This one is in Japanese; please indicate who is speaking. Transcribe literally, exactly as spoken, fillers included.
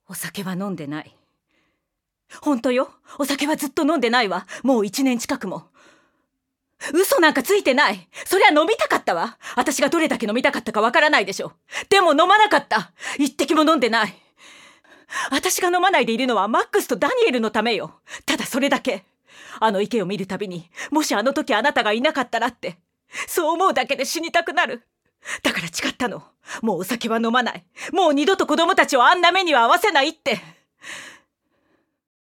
Speaker 1: お酒は飲んでない。本当よ。お酒はずっと飲んでないわ。もう一年近くも。嘘なんかついてない。そりゃ飲みたかったわ。私がどれだけ飲みたかったかわからないでしょ。でも飲まなかった。一滴も飲んでない。私が飲まないでいるのはマックスとダニエルのためよ。ただそれだけ。あの池を見るたびに、もしあの時あなたがいなかったらって、そう思うだけで死にたくなる。だから誓ったの。もうお酒は飲まない。もう二度と子供たちをあんな目には合わせないって。